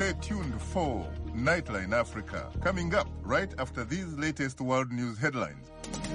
Stay tuned for Nightline Africa, coming up right after these latest world news headlines.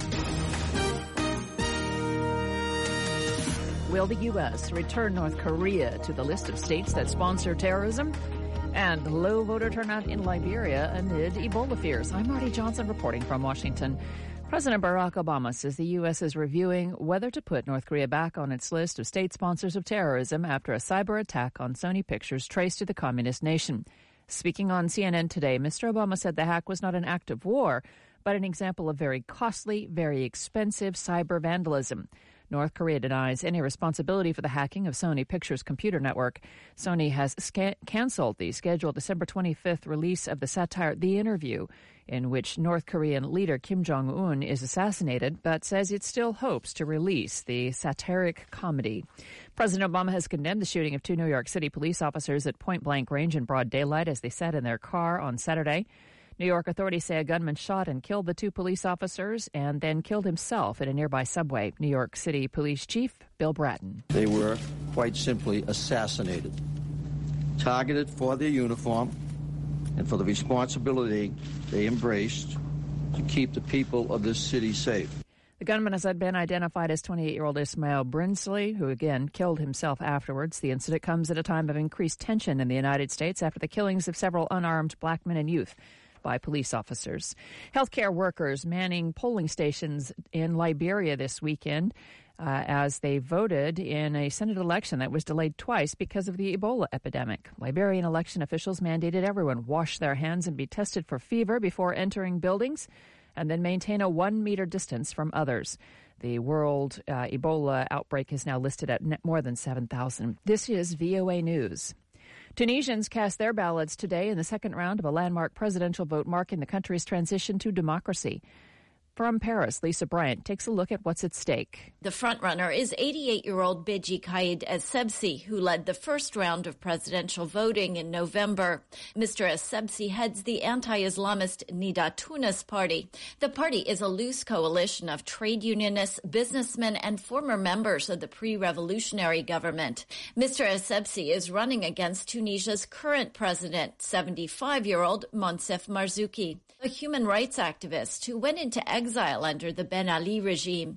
Will the U.S. return North Korea to the list of states that sponsor terrorism? And low voter turnout in Liberia amid Ebola fears. I'm Marty Johnson reporting from Washington. President Barack Obama says the U.S. is reviewing whether to put North Korea back on its list of state sponsors of terrorism after a cyber attack on Sony Pictures traced to the communist nation. Speaking on CNN today, Mr. Obama said the hack was not an act of war, but an example of very costly, very expensive cyber vandalism. North Korea denies any responsibility for the hacking of Sony Pictures' computer network. Sony has canceled the scheduled December 25th release of the satire The Interview, in which North Korean leader Kim Jong-un is assassinated, but says it still hopes to release the satiric comedy. President Obama has condemned the shooting of two New York City police officers at point-blank range in broad daylight as they sat in their car on Saturday. New York authorities say a gunman shot and killed the two police officers and then killed himself at a nearby subway. New York City Police Chief Bill Bratton. They were quite simply assassinated, targeted for their uniform and for the responsibility they embraced to keep the people of this city safe. The gunman has been identified as 28-year-old Ismail Brinsley, who again killed himself afterwards. The incident comes at a time of increased tension in the United States after the killings of several unarmed black men and youth by police officers. Healthcare workers manning polling stations in Liberia this weekend as they voted in a Senate election that was delayed twice because of the Ebola epidemic. Liberian election officials mandated everyone wash their hands and be tested for fever before entering buildings and then maintain a 1-meter distance from others. The world Ebola outbreak is now listed at more than 7,000. This is VOA News. Tunisians cast their ballots today in the second round of a landmark presidential vote marking the country's transition to democracy. From Paris, Lisa Bryant takes a look at what's at stake. The frontrunner is 88-year-old Beji Caid Essebsi, who led the first round of presidential voting in November. Mr. Essebsi heads the anti-Islamist Nida Tunis party. The party is a loose coalition of trade unionists, businessmen, and former members of the pre-revolutionary government. Mr. Essebsi is running against Tunisia's current president, 75-year-old Monsef Marzouki, a human rights activist who went into exile under the Ben Ali regime.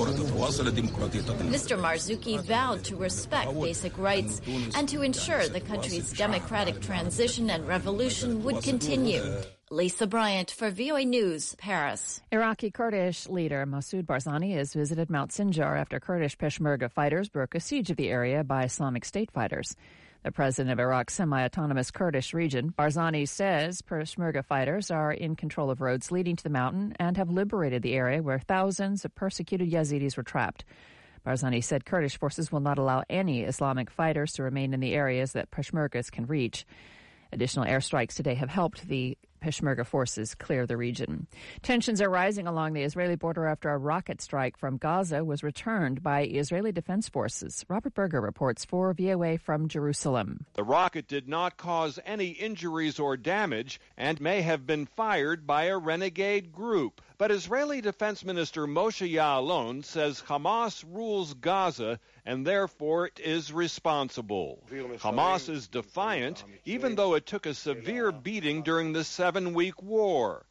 Mr. Marzouki vowed to respect basic rights and to ensure the country's democratic transition and revolution would continue. Lisa Bryant for VOA News, Paris. Iraqi Kurdish leader Masoud Barzani has visited Mount Sinjar after Kurdish Peshmerga fighters broke a siege of the area by Islamic State fighters. The president of Iraq's semi-autonomous Kurdish region, Barzani, says Peshmerga fighters are in control of roads leading to the mountain and have liberated the area where thousands of persecuted Yazidis were trapped. Barzani said Kurdish forces will not allow any Islamic fighters to remain in the areas that Peshmergas can reach. Additional airstrikes today have helped the Peshmerga forces clear the region. Tensions are rising along the Israeli border after a rocket strike from Gaza was returned by Israeli Defense Forces. Robert Berger reports for VOA from Jerusalem. The rocket did not cause any injuries or damage and may have been fired by a renegade group. But Israeli Defense Minister Moshe Ya'alon says Hamas rules Gaza and therefore is responsible. Hamas is defiant, even though it took a severe beating during the 7-week war.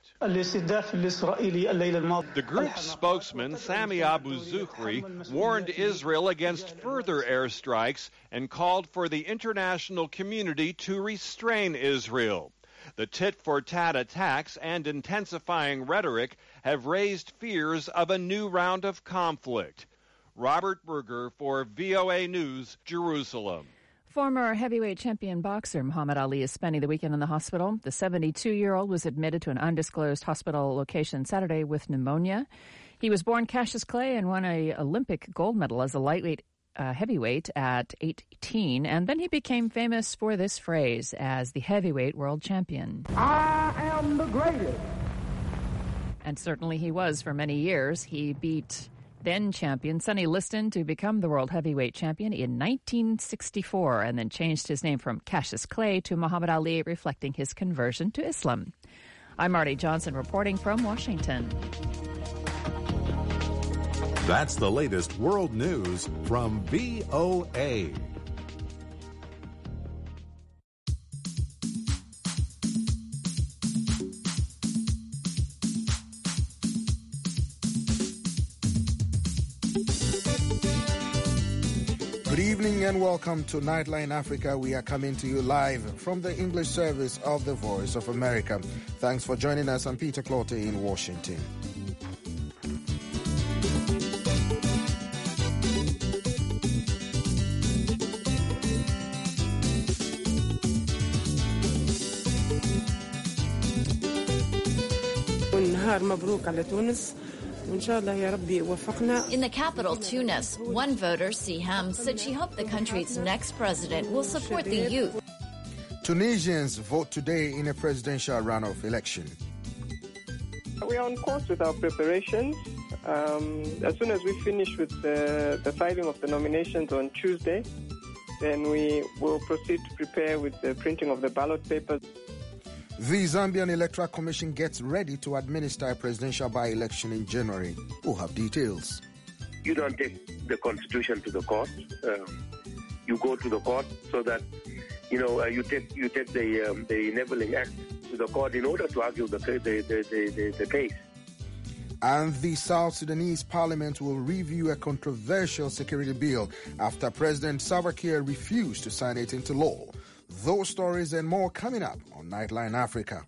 The group's spokesman, Sami Abu Zuhri, warned Israel against further airstrikes and called for the international community to restrain Israel. The tit-for-tat attacks and intensifying rhetoric have raised fears of a new round of conflict. Robert Berger for VOA News, Jerusalem. Former heavyweight champion boxer Muhammad Ali is spending the weekend in the hospital. The 72-year-old was admitted to an undisclosed hospital location Saturday with pneumonia. He was born Cassius Clay and won an Olympic gold medal as a lightweight heavyweight at 18, and then he became famous for this phrase as the heavyweight world champion. I am the greatest. And certainly he was for many years. He beat then champion Sonny Liston to become the world heavyweight champion in 1964 and then changed his name from Cassius Clay to Muhammad Ali, reflecting his conversion to Islam. I'm Marty Johnson reporting from Washington. That's the latest world news from VOA. Good evening and welcome to Nightline Africa. We are coming to you live from the English service of the Voice of America. Thanks for joining us. I'm Peter Clotte in Washington. In the capital, Tunis, one voter, Siham, said she hoped the country's next president will support the youth. Tunisians vote today in a presidential runoff election. We are on course with our preparations. As soon as we finish with the filing of the nominations on Tuesday, then we will proceed to prepare with the printing of the ballot papers. The Zambian Electoral Commission gets ready to administer a presidential by-election in January. We'll have details. You don't take the constitution to the court. You go to the court so that, you take the enabling act to the court in order to argue the case. And the South Sudanese parliament will review a controversial security bill after President Salva Kiir refused to sign it into law. Those stories and more coming up on Nightline Africa.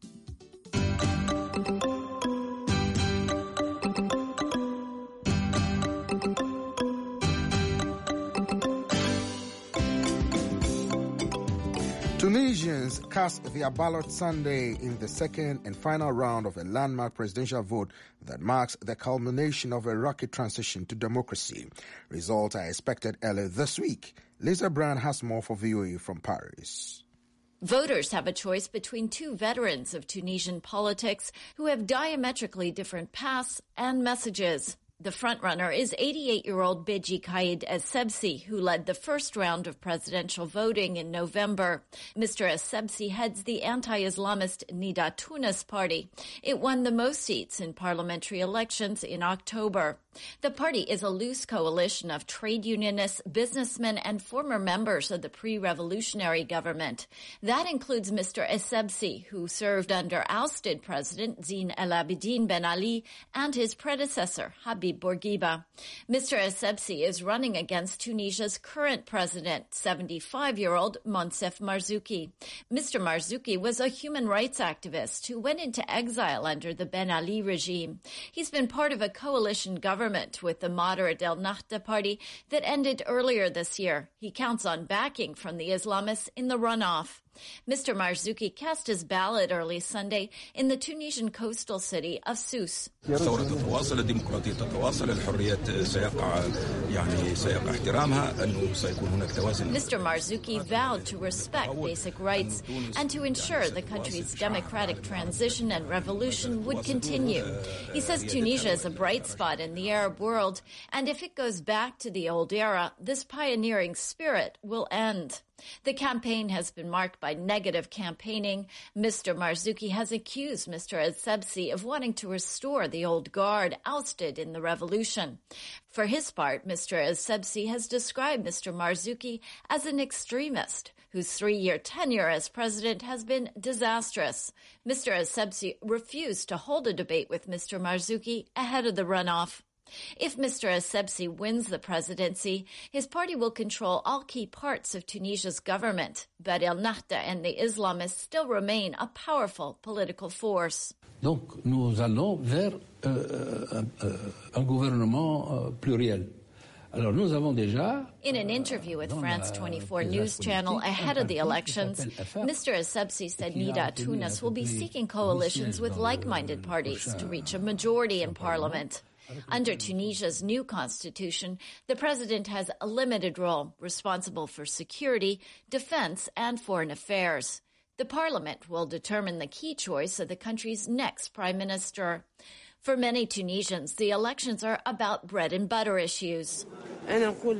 Tunisians cast their ballot Sunday in the second and final round of a landmark presidential vote that marks the culmination of a rocky transition to democracy. Results are expected early this week. Lisa Brand has more for VOA from Paris. Voters have a choice between two veterans of Tunisian politics who have diametrically different paths and messages. The frontrunner is 88-year-old Beji Caid Essebsi, who led the first round of presidential voting in November. Mr. Essebsi heads the anti-Islamist Nida Tunis party. It won the most seats in parliamentary elections in October. The party is a loose coalition of trade unionists, businessmen, and former members of the pre-revolutionary government. That includes Mr. Essebsi, who served under ousted President Zine El Abidine Ben Ali and his predecessor, Habib Bourguiba. Mr. Essebsi is running against Tunisia's current president, 75-year-old Monsef Marzouki. Mr. Marzouki was a human rights activist who went into exile under the Ben Ali regime. He's been part of a coalition government with the moderate El Nahda party that ended earlier this year. He counts on backing from the Islamists in the runoff. Mr. Marzouki cast his ballot early Sunday in the Tunisian coastal city of Sousse. Mr. Marzouki vowed to respect basic rights and to ensure the country's democratic transition and revolution would continue. He says Tunisia is a bright spot in the Arab world, and if it goes back to the old era, this pioneering spirit will end. The campaign has been marked by negative campaigning. Mr. Marzouki has accused Mr. Essebsi of wanting to restore the old guard ousted in the revolution. For his part, Mr. Essebsi has described Mr. Marzouki as an extremist whose 3-year tenure as president has been disastrous. Mr. Essebsi refused to hold a debate with Mr. Marzouki ahead of the runoff. If Mr. Essebsi wins the presidency, his party will control all key parts of Tunisia's government, but El Nahda and the Islamists still remain a powerful political force. Donc, nous allons vers un gouvernement pluriel. Alors, nous avons déjà... In an interview with France 24 News Channel ahead of the elections, Mr. Essebsi said Nida Tunis will be seeking coalitions with like-minded parties to reach a majority in parliament. Under Tunisia's new constitution, the president has a limited role, responsible for security, defense, and foreign affairs. The parliament will determine the key choice of the country's next prime minister. For many Tunisians, the elections are about bread and butter issues. In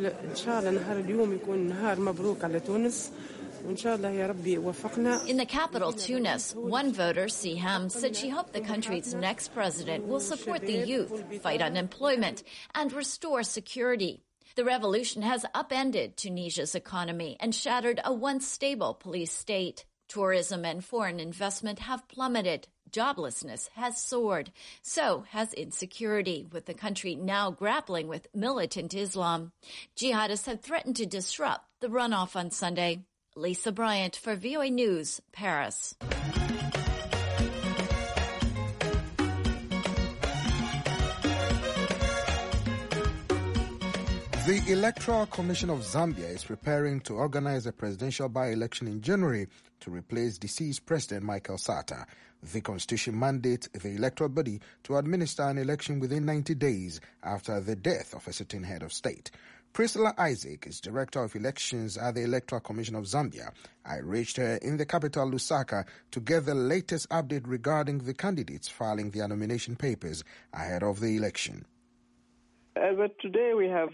the capital, Tunis, one voter, Siham, said she hoped the country's next president will support the youth, fight unemployment, and restore security. The revolution has upended Tunisia's economy and shattered a once stable police state. Tourism and foreign investment have plummeted. Joblessness has soared. So has insecurity, with the country now grappling with militant Islam. Jihadists have threatened to disrupt the runoff on Sunday. Lisa Bryant for VOA News, Paris. The Electoral Commission of Zambia is preparing to organize a presidential by-election in January to replace deceased President Michael Sata. The constitution mandates the electoral body to administer an election within 90 days after the death of a certain head of state. Priscilla Isaac is Director of Elections at the Electoral Commission of Zambia. I reached her in the capital, Lusaka, to get the latest update regarding the candidates filing their nomination papers ahead of the election. As of today, we have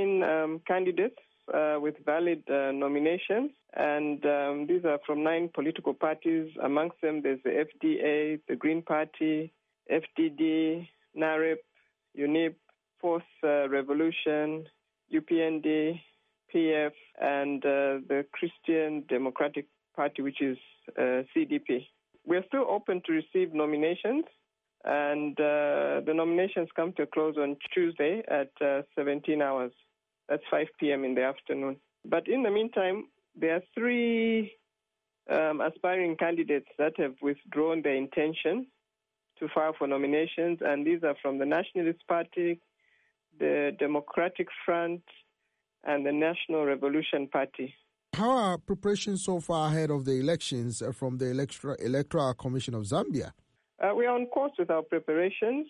9 candidates with valid nominations, and these are from 9 political parties. Amongst them, there's the FDA, the Green Party, FDD, NAREP, UNIP, Fourth Revolution, UPND, PF, and the Christian Democratic Party, which is CDP. We're still open to receive nominations, and the nominations come to a close on Tuesday at 17 hours. That's 5 p.m. in the afternoon. But in the meantime, there are 3 aspiring candidates that have withdrawn their intention to file for nominations, and these are from the Nationalist Party, the Democratic Front, and the National Revolution Party. How are preparations so far ahead of the elections from the Electoral Commission of Zambia? We are on course with our preparations.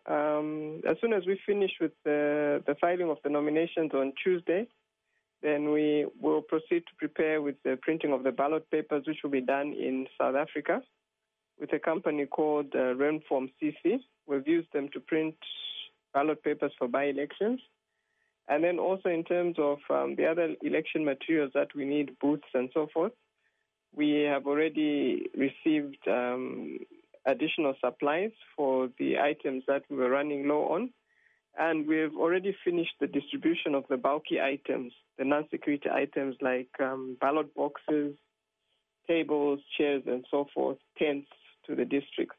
As soon as we finish with the filing of the nominations on Tuesday, then we will proceed to prepare with the printing of the ballot papers, which will be done in South Africa with a company called Renform CC. We've used them to print ballot papers for by-elections. And then also in terms of the other election materials that we need, booths and so forth, we have already received additional supplies for the items that we were running low on. And we've already finished the distribution of the bulky items, the non-security items like ballot boxes, tables, chairs, and so forth, tents to the districts.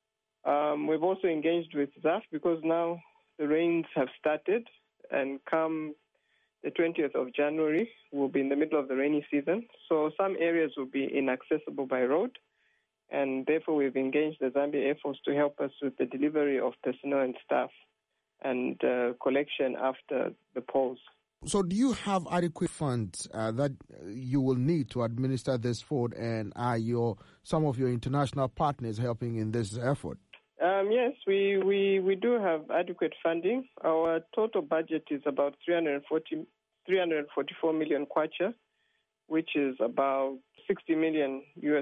We've also engaged with ZAF because now the rains have started, and come the 20th of January, we'll be in the middle of the rainy season. So some areas will be inaccessible by road, and therefore we've engaged the Zambia Air Force to help us with the delivery of personnel and staff and collection after the polls. So do you have adequate funds that you will need to administer this forward, and are some of your international partners helping in this effort? Yes, we do have adequate funding. Our total budget is about 344 million kwacha, which is about $60 million.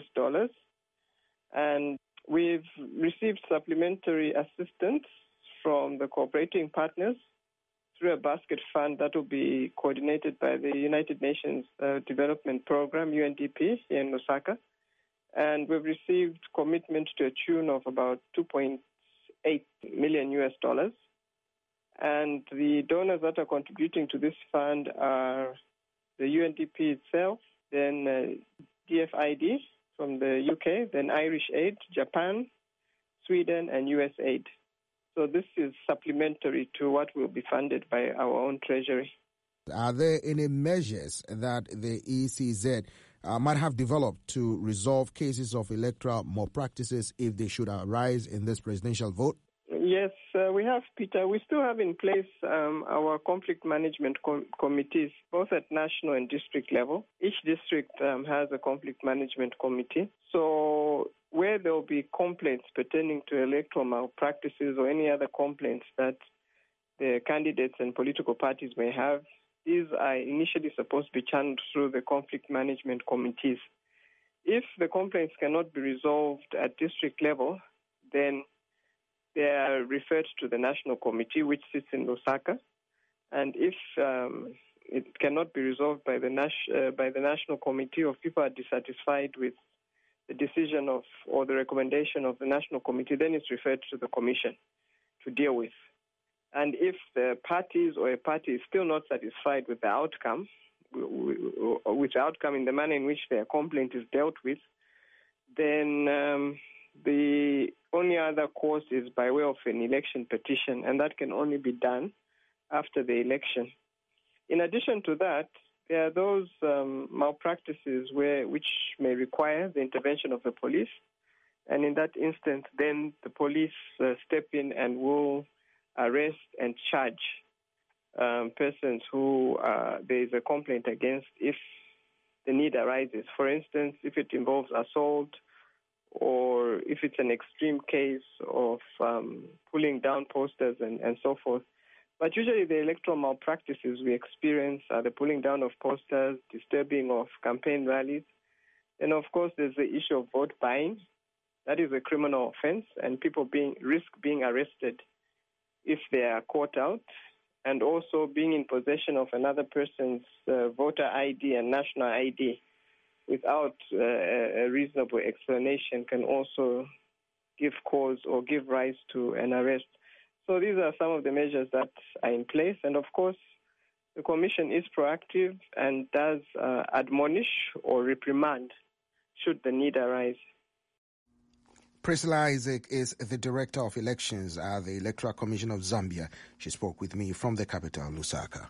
And we've received supplementary assistance from the cooperating partners through a basket fund that will be coordinated by the United Nations Development Program, UNDP, here in Lusaka. And we've received commitment to a tune of about $2.8 million. And the donors that are contributing to this fund are the UNDP itself, then DFID from the UK, then Irish Aid, Japan, Sweden, and USAID. So this is supplementary to what will be funded by our own treasury. Are there any measures that the ECZ might have developed to resolve cases of electoral malpractices if they should arise in this presidential vote? Yes, we have, Peter. We still have in place our conflict management committees, both at national and district level. Each district has a conflict management committee. So where there will be complaints pertaining to electoral malpractices or any other complaints that the candidates and political parties may have, these are initially supposed to be channeled through the conflict management committees. If the complaints cannot be resolved at district level, then they are referred to the national committee, which sits in Lusaka. And if it cannot be resolved by the national committee, or if people are dissatisfied with the decision of or the recommendation of the national committee, then it's referred to the commission to deal with. And if the parties or a party is still not satisfied with the outcome, in the manner in which their complaint is dealt with, then the only other course is by way of an election petition, and that can only be done after the election. In addition to that, there are those malpractices which may require the intervention of the police, and in that instance, then the police step in and will arrest and charge persons who there is a complaint against if the need arises. For instance, if it involves assault, or if it's an extreme case of pulling down posters and so forth. But usually the electoral malpractices we experience are the pulling down of posters, disturbing of campaign rallies, and of course there's the issue of vote buying. That is a criminal offense, and people risk being arrested if they are caught out, and also being in possession of another person's voter ID and national ID without a reasonable explanation can also give cause or give rise to an arrest. So these are some of the measures that are in place. And of course, the Commission is proactive and does admonish or reprimand should the need arise. Priscilla Isaac is the Director of Elections at the Electoral Commission of Zambia. She spoke with me from the capital, Lusaka.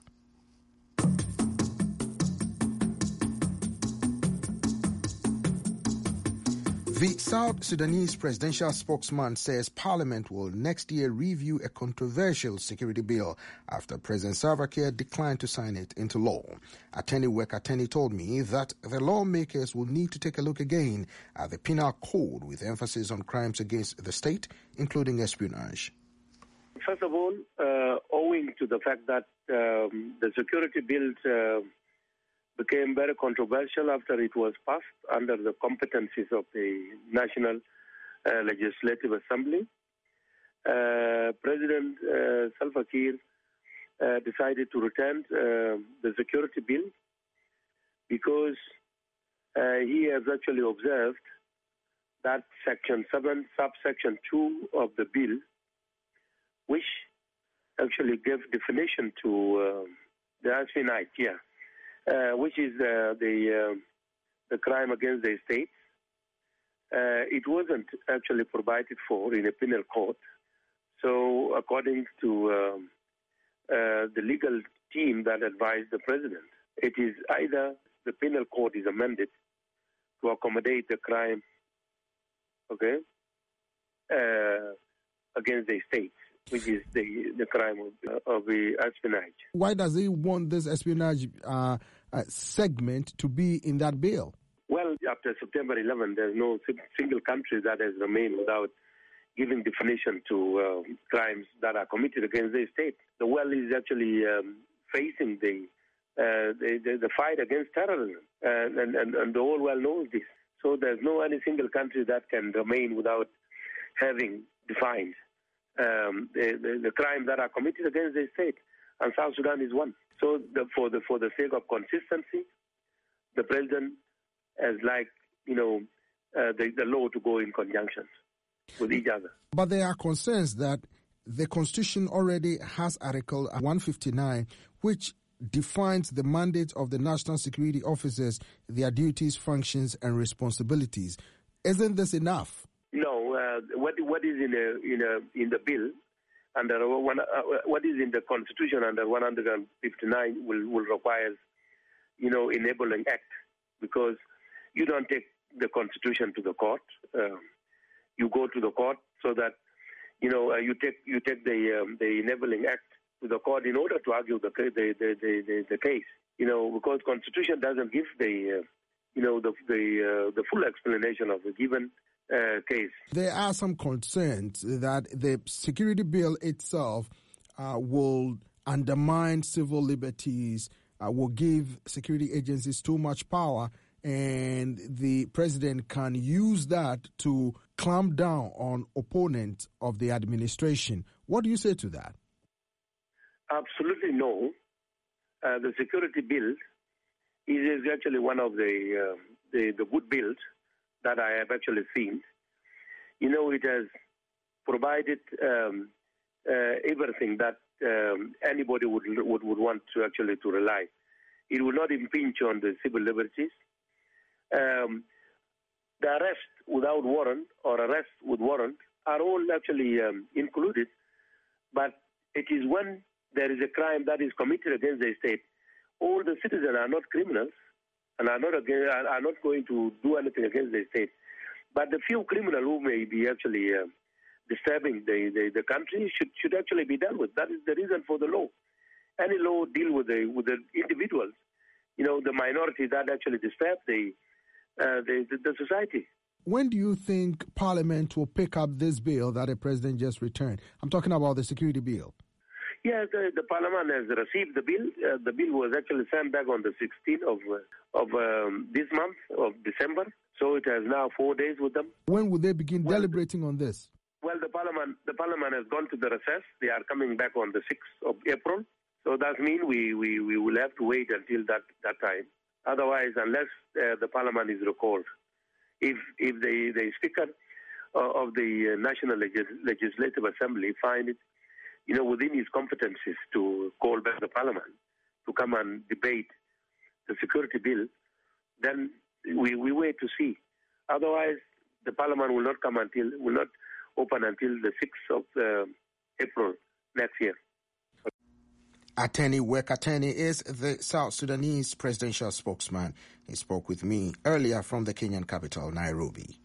The South Sudanese presidential spokesman says Parliament will next year review a controversial security bill after President Salva Kiir declined to sign it into law. Attorney Wek-Attorney told me that the lawmakers will need to take a look again at the penal code with emphasis on crimes against the state, including espionage. First of all, owing to the fact that the security bill became very controversial after it was passed under the competencies of the National Legislative Assembly, President Salva Kiir decided to return the security bill because he has actually observed that Section 7, subsection 2 of the bill, which actually gave definition to the espionage, which is the crime against the state. It wasn't actually provided for in a penal code. So according to the legal team that advised the president, it is either the penal code is amended to accommodate the crime, against the state, which is the crime of the espionage. Why does he want this espionage segment to be in that bill? Well, after September 11, there's no single country that has remained without giving definition to crimes that are committed against the state. The world is actually facing the fight against terrorism, and the whole world knows this. So there's no any single country that can remain without having defined the crimes that are committed against the state, and South Sudan is one. So for the sake of consistency, the president has the law to go in conjunction with each other. But there are concerns that the Constitution already has Article 159, which defines the mandate of the national security officers, their duties, functions, and responsibilities. Isn't this enough? No. What is in the bill under what is in the Constitution under 159 will require enabling act, because you don't take the Constitution to the court. You go to the court so that you take the enabling act to the court in order to argue the case. Because Constitution doesn't give the full explanation of the given case. There are some concerns that the security bill itself will undermine civil liberties, will give security agencies too much power, and the president can use that to clamp down on opponents of the administration. What do you say to that? Absolutely no. The security bill is actually one of the good bills that I have actually seen. It has provided everything that anybody would want to actually to rely. It will not impinge on the civil liberties. the arrest without warrant or arrest with warrant are all actually included. But it is when there is a crime that is committed against the state, all the citizens are not criminals and are not going to do anything against the state. But the few criminals who may be actually disturbing the country should actually be dealt with. That is the reason for the law. Any law deal with the individuals, the minority that actually disturb the society. When do you think Parliament will pick up this bill that the President just returned? I'm talking about the security bill. Yes, the Parliament has received the bill. The bill was actually sent back on the 16th of this month of December. So it has now 4 days with them. When will they begin deliberating on this? Well, the Parliament has gone to the recess. They are coming back on the 6th of April. So that means we will have to wait until that time. Otherwise, unless the Parliament is recalled, if the Speaker of the National Legislative Assembly find it, within his competencies to call back the Parliament to come and debate the security bill, then we wait to see. Otherwise, the Parliament will not open until the 6th of April next year. Ateni Wek Ateni is the South Sudanese presidential spokesman. He spoke with me earlier from the Kenyan capital, Nairobi.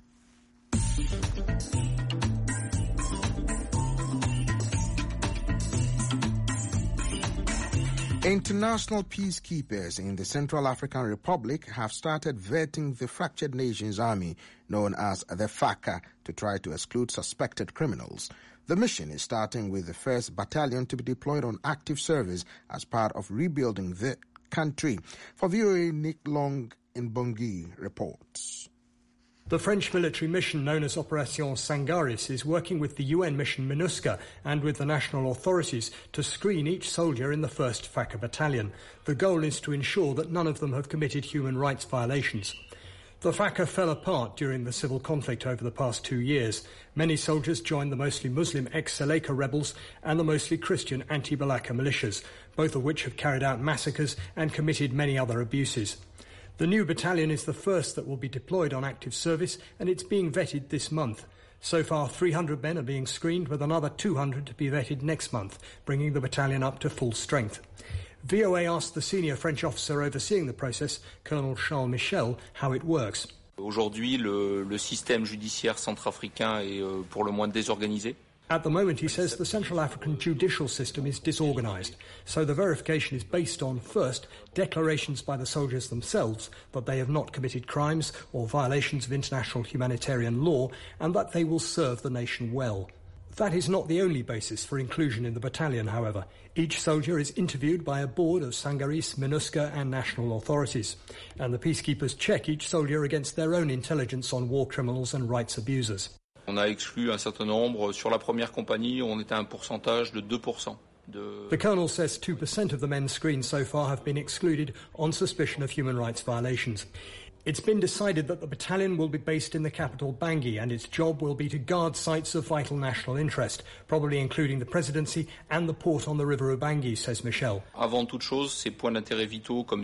International peacekeepers in the Central African Republic have started vetting the fractured nation's army, known as the FACA, to try to exclude suspected criminals. The mission is starting with the 1st Battalion to be deployed on active service as part of rebuilding the country. For VOA, Nick Long in Bangui reports. The French military mission known as Opération Sangaris is working with the UN mission MINUSCA and with the national authorities to screen each soldier in the 1st FACA battalion. The goal is to ensure that none of them have committed human rights violations. The FACA fell apart during the civil conflict over the past 2 years. Many soldiers joined the mostly Muslim ex-Seleka rebels and the mostly Christian anti-Balaka militias, both of which have carried out massacres and committed many other abuses. The new battalion is the first that will be deployed on active service, and it's being vetted this month. So far, 300 men are being screened, with another 200 to be vetted next month, bringing the battalion up to full strength. VOA asked the senior French officer overseeing the process, Colonel Charles Michel, how it works. Aujourd'hui, le système judiciaire centrafricain est pour le moins désorganisé. At the moment, he says, the Central African judicial system is disorganised, so the verification is based on, first, declarations by the soldiers themselves that they have not committed crimes or violations of international humanitarian law and that they will serve the nation well. That is not the only basis for inclusion in the battalion, however. Each soldier is interviewed by a board of Sangaris, MINUSCA and national authorities, and the peacekeepers check each soldier against their own intelligence on war criminals and rights abusers. On a exclu un certain nombre. Sur la première compagnie, on était à un pourcentage de 2%. The colonel says 2% of the men screened so far have been excluded on suspicion of human rights violations. It's been decided that the battalion will be based in the capital Bangui, and its job will be to guard sites of vital national interest, probably including the presidency and the port on the river Ubangi, says Michel. Avant toute chose, ces points d'intérêt vitaux comme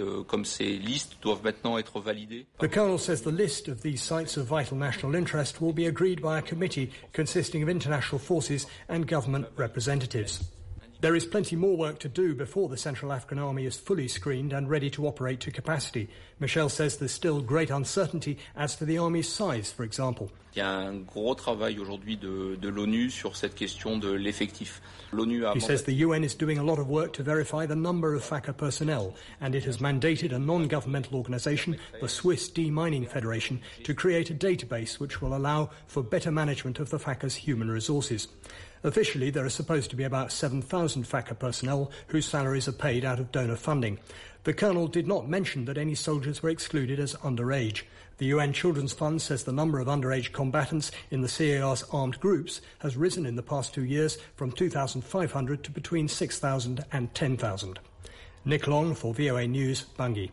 ces listes doivent maintenant être validés. The colonel says the list of these sites of vital national interest will be agreed by a committee consisting of international forces and government representatives. There is plenty more work to do before the Central African Army is fully screened and ready to operate to capacity. Michel says there's still great uncertainty as to the army's size, for example. Il y a un gros travail aujourd'hui de l'ONU sur cette question de l'effectif. He says the UN is doing a lot of work to verify the number of FACA personnel, and it has mandated a non-governmental organisation, the Swiss Demining Federation, to create a database which will allow for better management of the FACA's human resources. Officially, there are supposed to be about 7,000 FACA personnel whose salaries are paid out of donor funding. The colonel did not mention that any soldiers were excluded as underage. The UN Children's Fund says the number of underage combatants in the CAR's armed groups has risen in the past 2 years from 2,500 to between 6,000 and 10,000. Nick Long for VOA News, Bangui.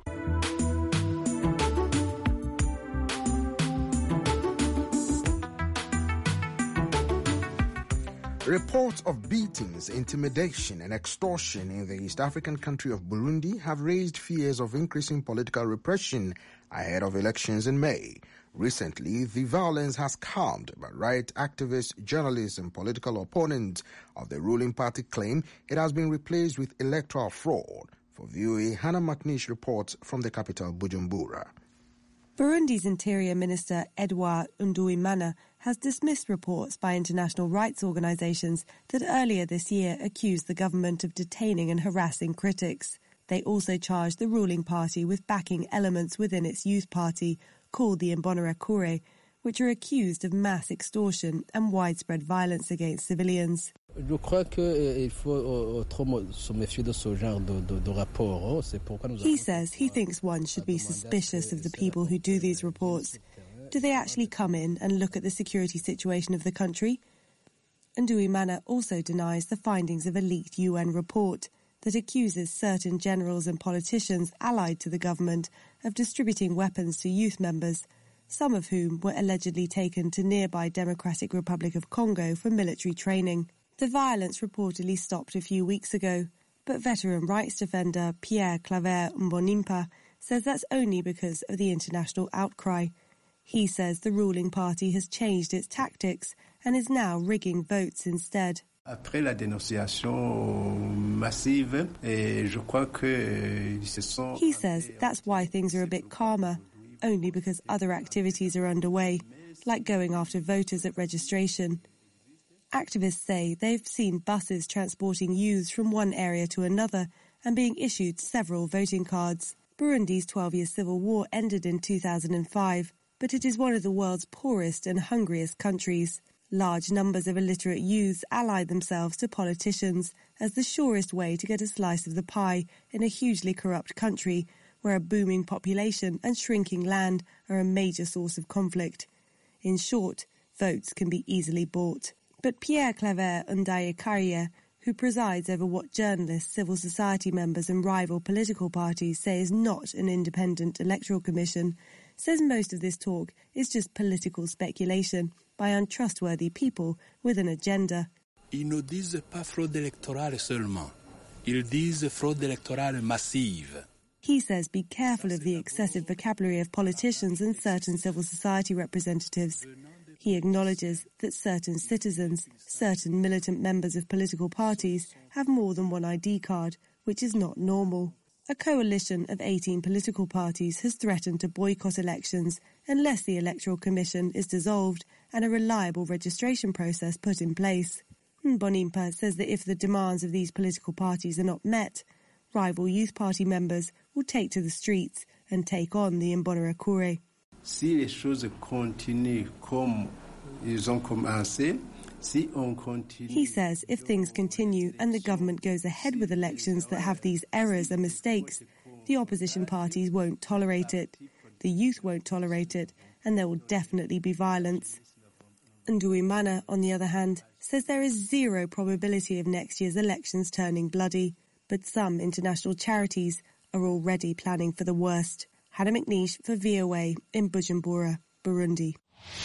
Reports of beatings, intimidation and extortion in the East African country of Burundi have raised fears of increasing political repression ahead of elections in May. Recently, the violence has calmed, but right activists, journalists, and political opponents of the ruling party claim it has been replaced with electoral fraud. For VOA, Hannah McNeish reports from the capital, Bujumbura. Burundi's Interior Minister Edouard Nduwimana has dismissed reports by international rights organisations that earlier this year accused the government of detaining and harassing critics. They also charged the ruling party with backing elements within its youth party, called the Imbonerakure, which are accused of mass extortion and widespread violence against civilians. He says he thinks one should be suspicious of the people who do these reports. Do they actually come in and look at the security situation of the country? Nduwimana also denies the findings of a leaked UN report that accuses certain generals and politicians allied to the government of distributing weapons to youth members, some of whom were allegedly taken to nearby Democratic Republic of Congo for military training. The violence reportedly stopped a few weeks ago, but veteran rights defender Pierre Claver Mbonimpa says that's only because of the international outcry. He says the ruling party has changed its tactics and is now rigging votes instead. Après la dénonciation massive, je crois que ce sont... He says that's why things are a bit calmer, only because other activities are underway, like going after voters at registration. Activists say they've seen buses transporting youths from one area to another and being issued several voting cards. Burundi's 12-year civil war ended in 2005, but it is one of the world's poorest and hungriest countries. Large numbers of illiterate youths ally themselves to politicians as the surest way to get a slice of the pie in a hugely corrupt country where a booming population and shrinking land are a major source of conflict. In short, votes can be easily bought. But Pierre Claver Ndayekaria, who presides over what journalists, civil society members and rival political parties say is not an independent electoral commission, says most of this talk is just political speculation by untrustworthy people with an agenda. Ils ne disent pas fraude électorale seulement. Ils disent fraude électorale massive. He says be careful of the excessive vocabulary of politicians and certain civil society representatives. He acknowledges that certain citizens, certain militant members of political parties have more than one ID card, which is not normal. A coalition of 18 political parties has threatened to boycott elections unless the Electoral Commission is dissolved and a reliable registration process put in place. Mbonimpa says that if the demands of these political parties are not met, rival youth party members will take to the streets and take on the Imbonerakure. Si les choses continuent comme ils ont commencé, he says if things continue and the government goes ahead with elections that have these errors and mistakes, the opposition parties won't tolerate it, the youth won't tolerate it, and there will definitely be violence. Nduwimana, on the other hand, says there is zero probability of next year's elections turning bloody, but some international charities are already planning for the worst. Hannah McNeish for VOA in Bujumbura, Burundi.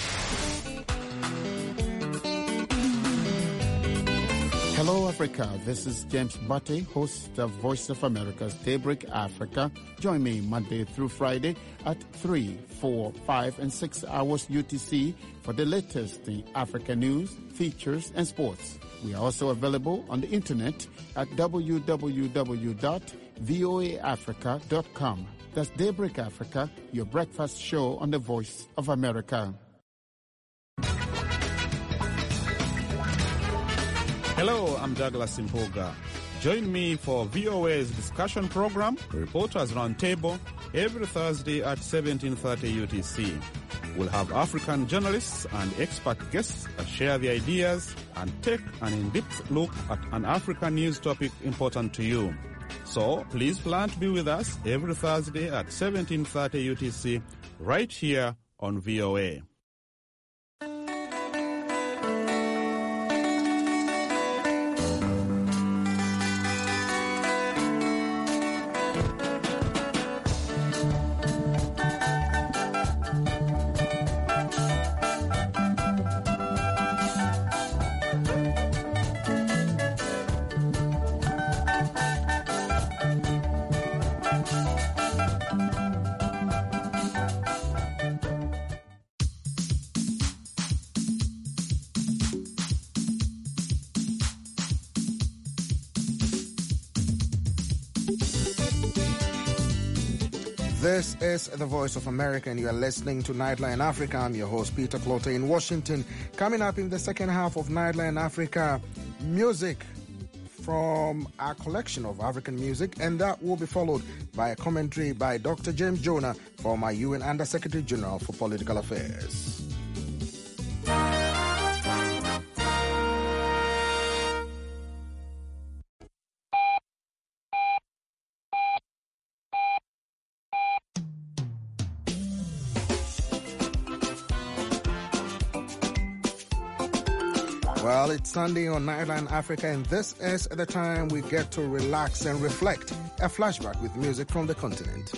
Hello, Africa. This is James Butte, host of Voice of America's Daybreak Africa. Join me Monday through Friday at 3, 4, 5, and 6 hours UTC for the latest in Africa news, features, and sports. We are also available on the internet at www.voaafrica.com. That's Daybreak Africa, your breakfast show on the Voice of America. Hello, I'm Douglas Impoga. Join me for VOA's discussion program, Reporters Roundtable, every Thursday at 17:30 UTC. We'll have African journalists and expert guests that share their ideas and take an in-depth look at an African news topic important to you. So please plan to be with us every Thursday at 17:30 UTC right here on VOA. This is the Voice of America, and you are listening to Nightline Africa. I'm your host, Peter Clotter in Washington. Coming up in the second half of Nightline Africa, music from our collection of African music, and that will be followed by a commentary by Dr. James Jonah, former UN Under-Secretary General for Political Affairs. Well, it's Sunday on Nightline Africa, and this is the time we get to relax and reflect. A flashback with music from the continent.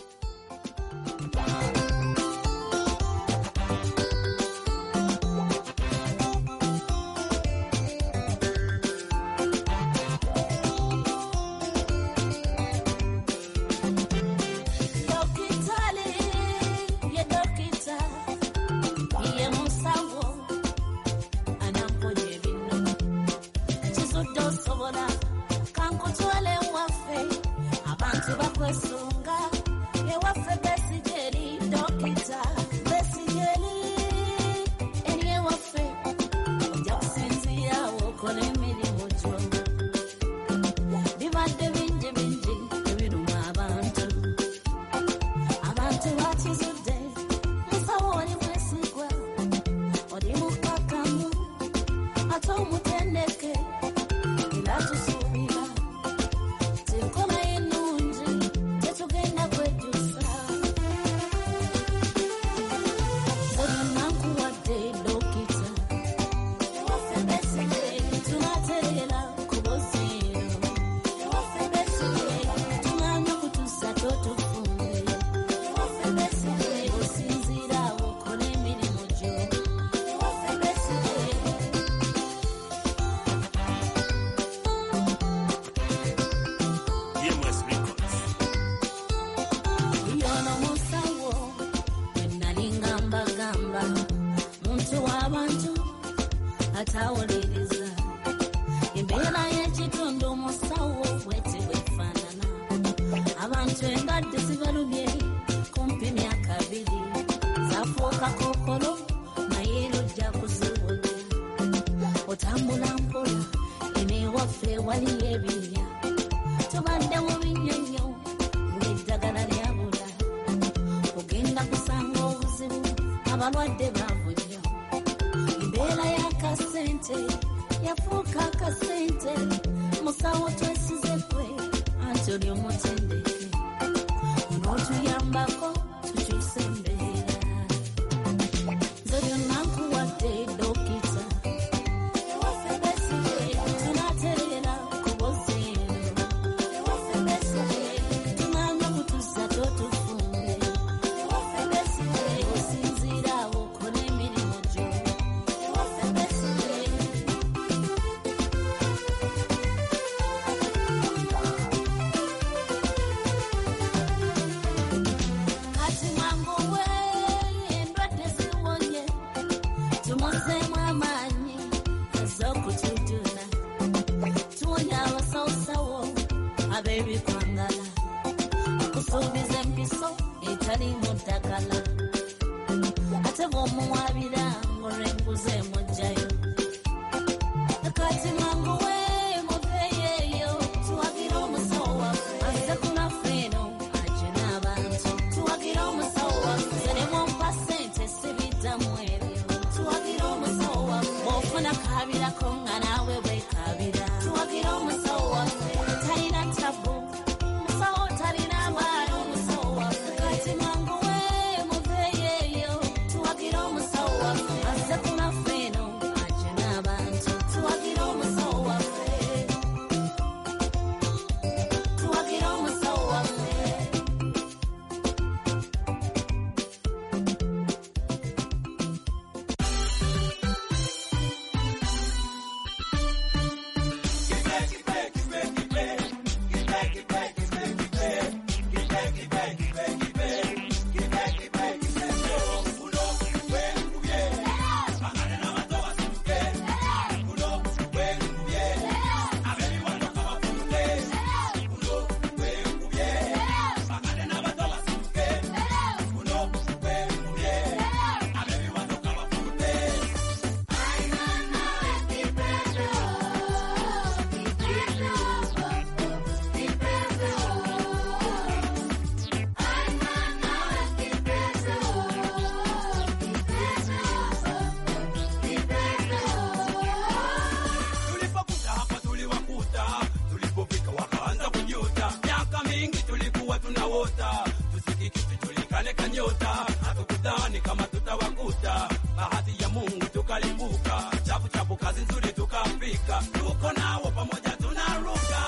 tukavuta, bahati ya Mungu tukalipuka, chapu chapu kazi nzuri tukafika, tuko nao pamoja tunaruka.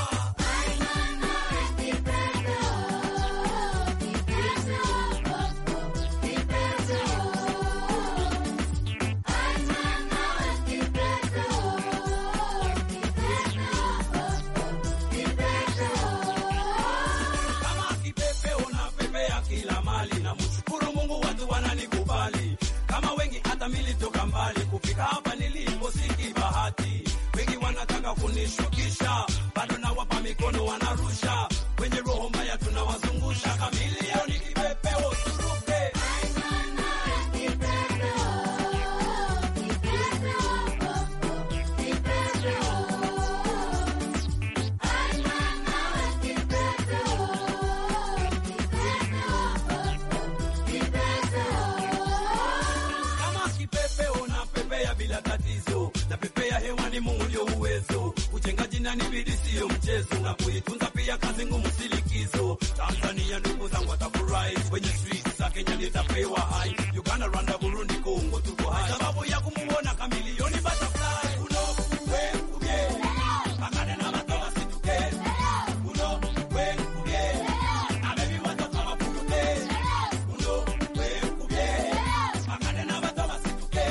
Toka mbali kufika hapa nilipo siki bahati, wengi wanataka kunishukisha, bado nawapa mikono wanarusha, wenye roho mbaya tunawazungusha, kamilioni kipepeo turuke. Bila tatizo na pepea hewani, Mungu ndio uwezo, kujenga jina ni bidii sio mchezo, na kuitunza pia kazi ngumu si likizo. Tanzania ndugu zangu watafurahi, kwenye streets za Kenya nitapewa hai, Uganda, Rwanda, Burundi, Kongo tuko hai, sababu ya kumuona kamilioni butterfly. Uno we kubye pakane na matoa situke, uno we kubye na baby watu kama purute, uno we kubye pakane na matoa situke.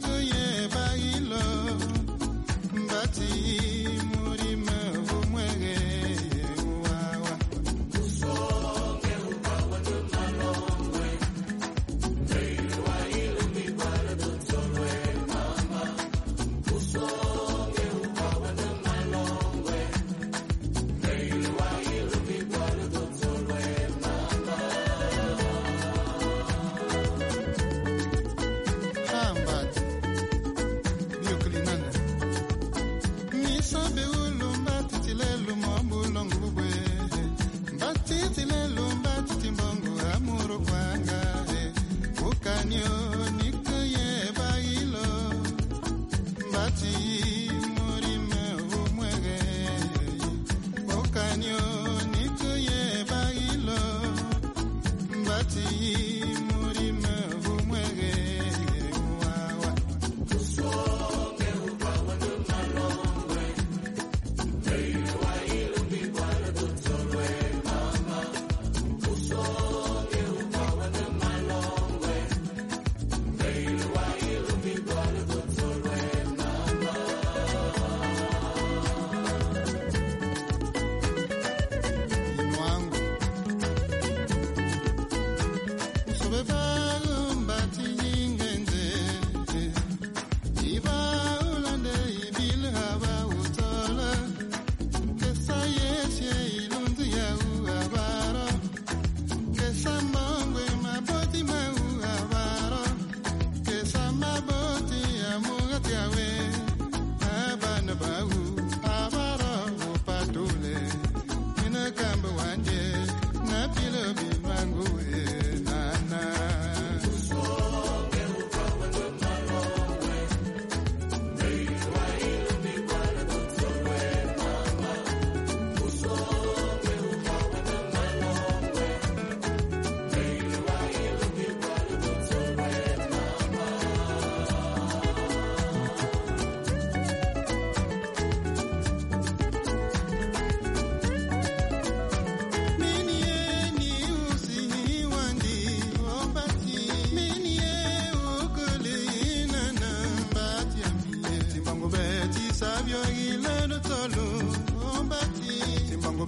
Muri me umwege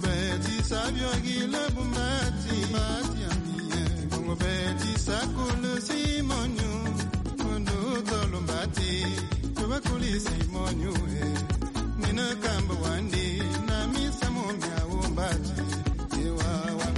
beti sabio gile bumbati mati amie bongo beti sakulu simonyu mundu tolumbati tuba kuli simonyu nina kamba wandi na misa mumya umbati yewawa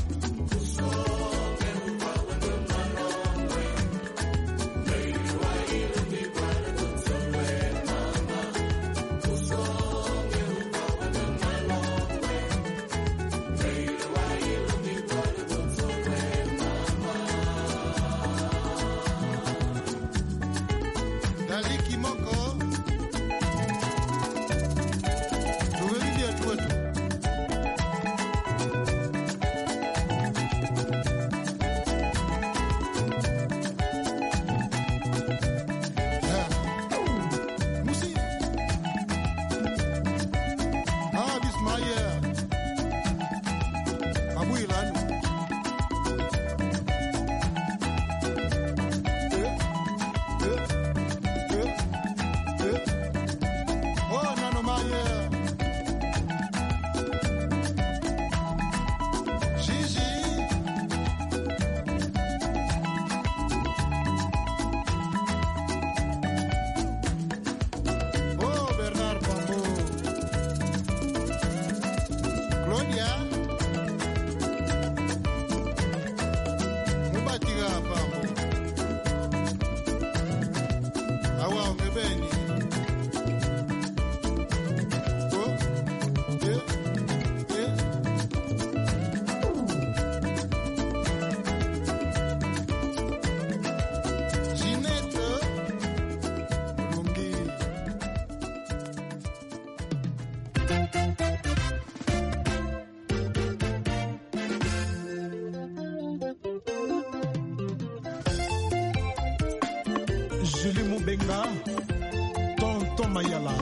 Julie Mubenga, Tonton Mayala.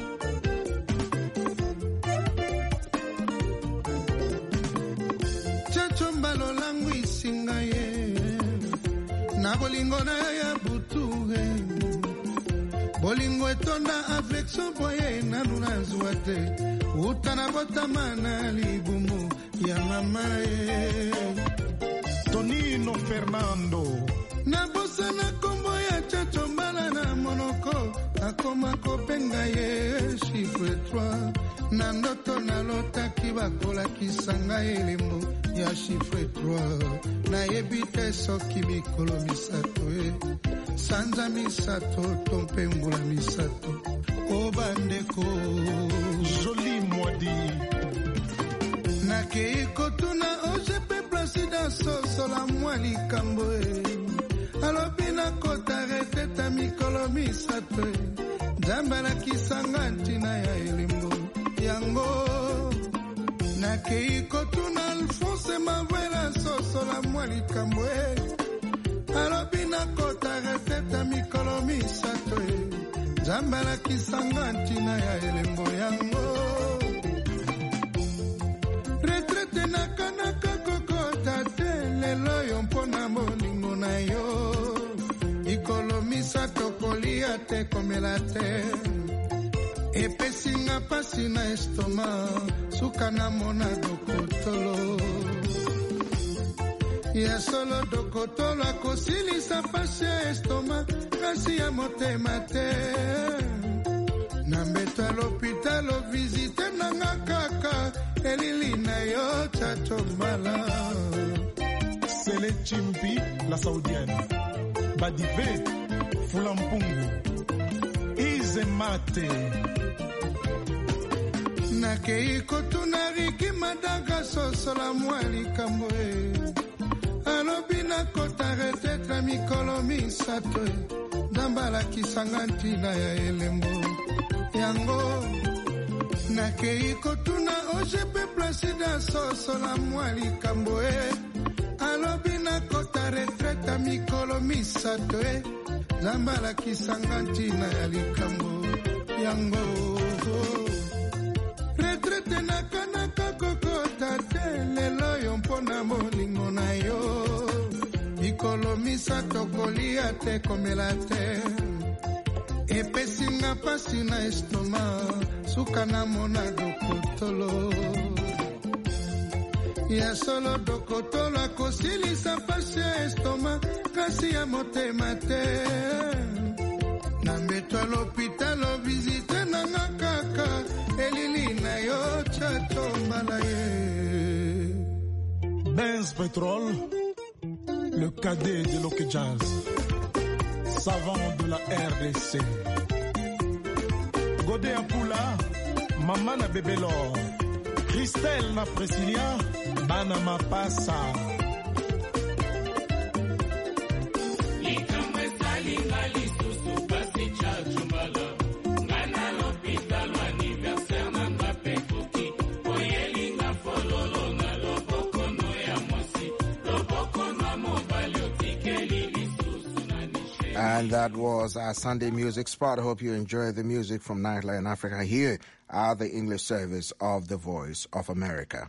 Chachombalo langu isingaye, na bolingo na ya butuhe. Bolingo etonda affection boye na luna zuate. Utana botamana libumu ya mamaye. Tonino Fernando. Na bosa na kombo ya chachombala na monoko akoma kopenga ye chiffre 3 na ndoto na lota kibakola kisanga elembo ya chiffre 3 na yebite soki mikolo misato sanza misato tompembula misato obandeko joli mwadi na keiko tuna ojepe president sosola mwali kamboe alobina kota reteta mikolo misato Zambala kisanga ntina ya elimbo yango na keiko tuna Alphonse Mavela sosola mwali kambwe alobina kota reteta mikolo misato Zambala kisanga ntina ya elimbo yango retrete na kanaka kokota te lelo yo mpona molingo na yo mikolo misato kolia te komela te epesinga pasi na estoma suka na mona dokotolo ya solo dokotolo akosilisa pasi ya estoma kasi ya motema te na mbeto ya lopitalo visite nanga kaka elili na yo chachombala Sele Chimpi la Saudienne Badive Fulampungu Ize Mate na keiko tunariki madanga sosola mwali kamboe alobina kota retetra mikolo misato dambala kisanga ntina ya elembo yango na keiko tuna ojepe president sosola mwali kamboe alobina kota retreta mikolo misato zambala kisanga ntina ya likambo yango retrete na kanaka kokota te lelo yo mpona molingo na yo mikolo misato kolia te komela te epesinga pasi na estoma suka na mona dokotolo ya solo dokotola kosilisa pasi ya estoma kasi ya motema te na mbeto ya lopitalo visite nanga kaka elili na yo chatombala ye. Benz Petrol, le cadet de Loke Jazz, savant de la RDC. Godé Apula, Maman na Bébélor, Christelle na Priscilla, Bana Mapasa. And that was our Sunday music spot. I hope you enjoy the music from Nightline Africa here at the English service of the Voice of America.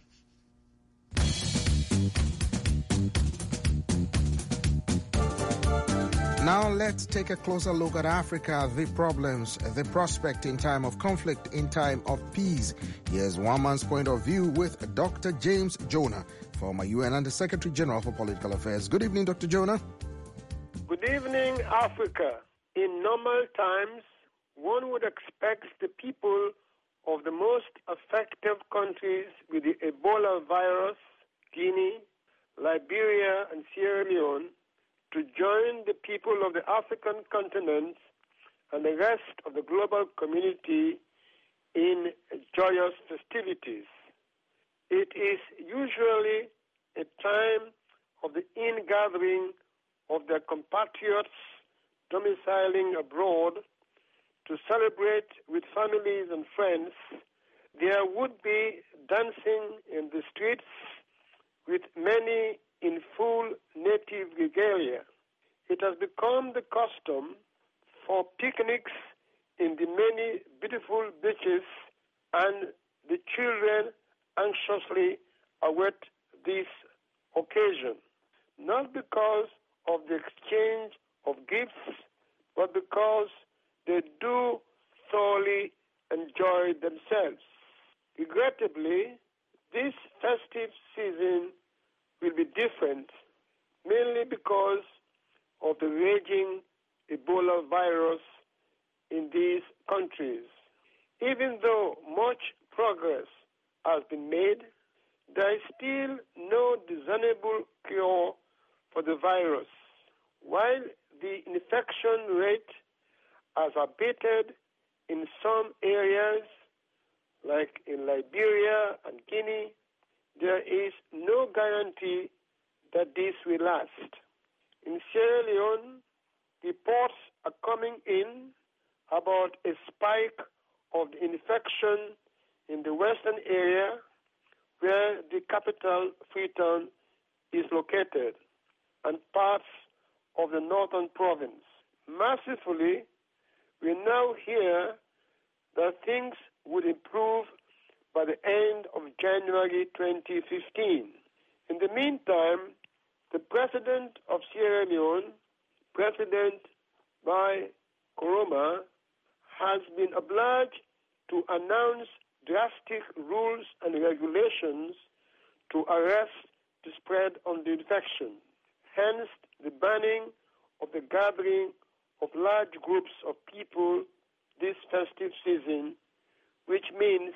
Now let's take a closer look at Africa, the problems, the prospect in time of conflict, in time of peace. Here's one man's point of view with Dr. James Jonah, former UN Under-Secretary General for Political Affairs. Good evening, Dr. Jonah. Good evening, Africa. In normal times, one would expect the people of the most affected countries with the Ebola virus, Guinea, Liberia, and Sierra Leone, to join the people of the African continent and the rest of the global community in joyous festivities. It is usually a time of the ingathering of their compatriots domiciling abroad to celebrate with families and friends. There would be dancing in the streets with many in full native regalia. It has become the custom for picnics in the many beautiful beaches, and the children anxiously await this occasion, not because of the exchange of gifts, but because they do thoroughly enjoy themselves. Regrettably, this festive season will be different, mainly because of the raging Ebola virus in these countries. Even though much progress has been made, there is still no discernible cure for the virus. While the infection rate has abated in some areas, like in Liberia and Guinea, there is no guarantee that this will last. In Sierra Leone, reports are coming in about a spike of the infection in the western area where the capital, Freetown, is located, and parts of the northern province. Mercifully, we now hear that things would improve by the end of January 2015. In the meantime, the president of Sierra Leone, President Bai Koroma, has been obliged to announce drastic rules and regulations to arrest the spread of the infection. Hence, the banning of the gathering of large groups of people this festive season, which means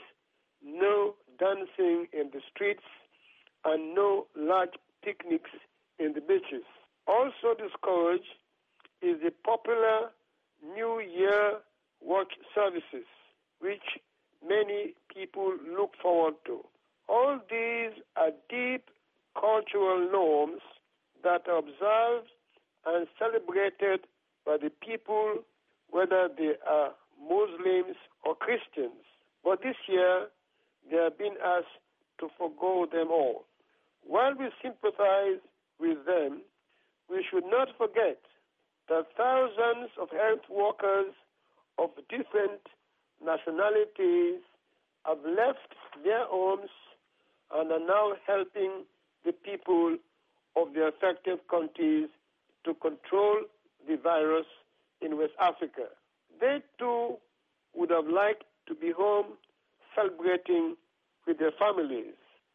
no dancing in the streets and no large picnics in the beaches. Also discouraged is the popular New Year watch services, which many people look forward to. All these are deep cultural norms that are observed and celebrated by the people, whether they are Muslims or Christians. But this year, they have been asked to forgo them all. While we sympathize with them, we should not forget that thousands of health workers of different nationalities have left their homes and are now helping the people of the affected countries to control the virus in West Africa. They too would have liked to be home celebrating with their families.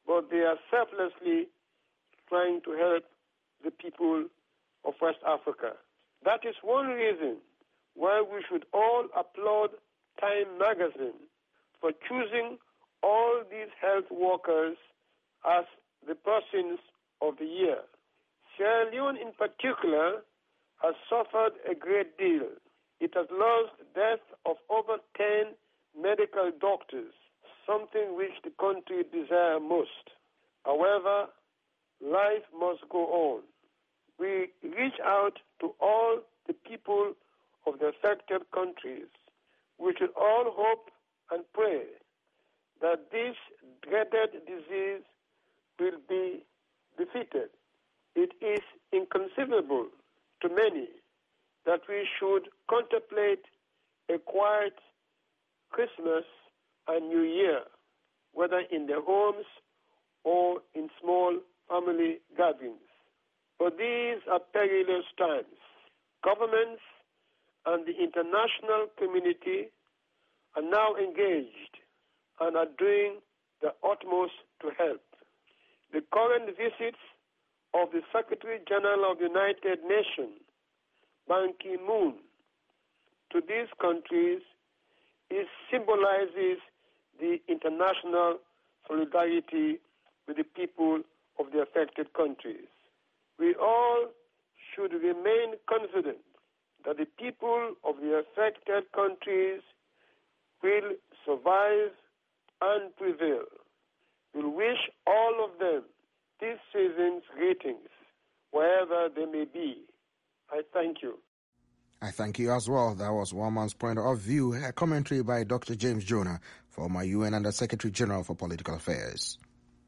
but they are selflessly trying to help the people of West Africa. That is one reason why we should all applaud Time magazine for choosing all these health workers as the persons of the year. Sierra Leone in particular has suffered a great deal. It has lost the death of over 10 medical doctors, something which the country desires most. However, life must go on. We reach out to all the people of the affected countries. We should all hope and pray that this dreaded disease will be defeated. It is inconceivable to many that we should contemplate a quiet Christmas and New Year, whether in their homes or in small family gatherings. But these are perilous times. Governments and the international community are now engaged and are doing the utmost to help. The current visits of the Secretary General of the United Nations, Ban Ki-moon, to these countries symbolizes the international solidarity with the people of the affected countries. We all should remain confident that the people of the affected countries will survive and prevail. We wish all of them this season's greetings, wherever they may be. I thank you. I thank you as well. That was one man's point of view, a commentary by Dr. James Jonah, former UN Under Secretary General for Political Affairs.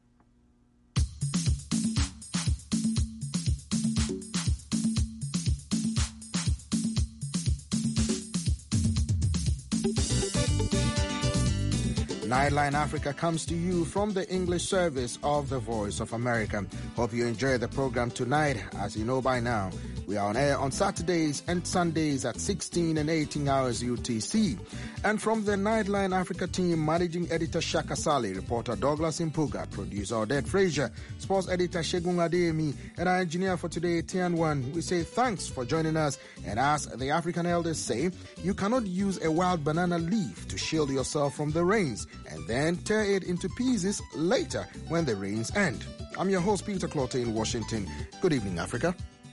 Nightline Africa comes to you from the English service of the Voice of America. Hope you enjoy the program tonight. As you know by now, we are on air on Saturdays and Sundays at 16 and 18 hours UTC. And from the Nightline Africa team, Managing Editor Shaka Sali, reporter Douglas Impuga, producer Odette Frazier, sports editor Shegun Adeyemi, and our engineer for today, Tian Wan, we say thanks for joining us. And as the African elders say, you cannot use a wild banana leaf to shield yourself from the rains and then tear it into pieces later when the rains end. I'm your host, Peter Clotte in Washington. Good evening, Africa.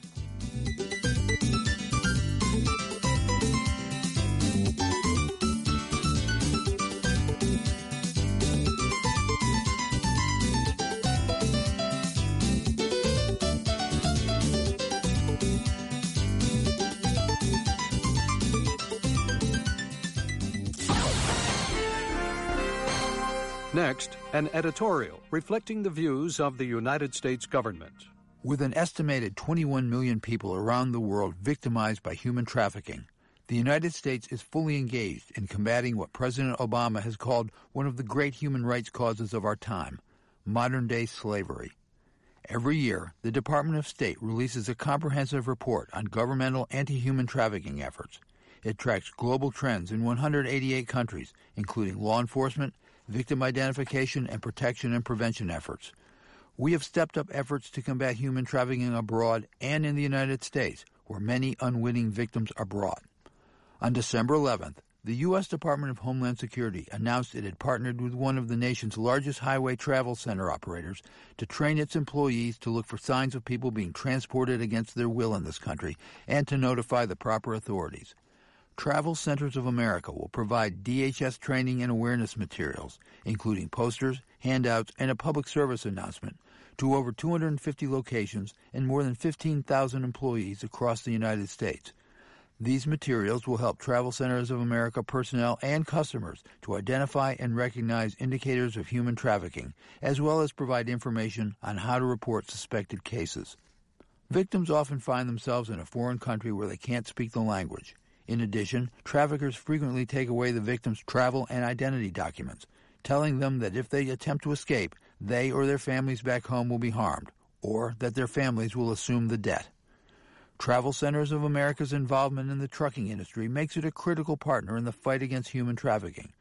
Next, an editorial reflecting the views of the United States government. With an estimated 21 million people around the world victimized by human trafficking, the United States is fully engaged in combating what President Obama has called one of the great human rights causes of our time, modern-day slavery. Every year, the Department of State releases a comprehensive report on governmental anti-human trafficking efforts. It tracks global trends in 188 countries, including law enforcement, victim identification, and protection and prevention efforts. We have stepped up efforts to combat human trafficking abroad and in the United States, where many unwitting victims are brought. On December 11th, the U.S. Department of Homeland Security announced it had partnered with one of the nation's largest highway travel center operators to train its employees to look for signs of people being transported against their will in this country and to notify the proper authorities. Travel Centers of America will provide DHS training and awareness materials, including posters, handouts, and a public service announcement, to over 250 locations and more than 15,000 employees across the United States. These materials will help Travel Centers of America personnel and customers to identify and recognize indicators of human trafficking, as well as provide information on how to report suspected cases. Victims often find themselves in a foreign country where they can't speak the language. In addition, traffickers frequently take away the victim's travel and identity documents, telling them that if they attempt to escape, they or their families back home will be harmed, or that their families will assume the debt. Travel Centers of America's involvement in the trucking industry makes it a critical partner in the fight against human trafficking.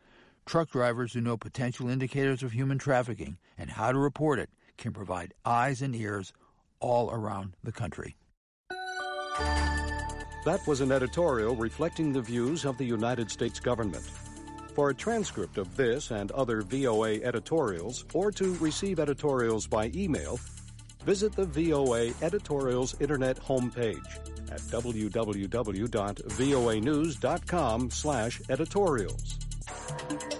Truck drivers who know potential indicators of human trafficking and how to report it can provide eyes and ears all around the country. That was an editorial reflecting the views of the United States government. For a transcript of this and other VOA editorials, or to receive editorials by email, visit the VOA Editorials Internet homepage at www.voanews.com/editorials.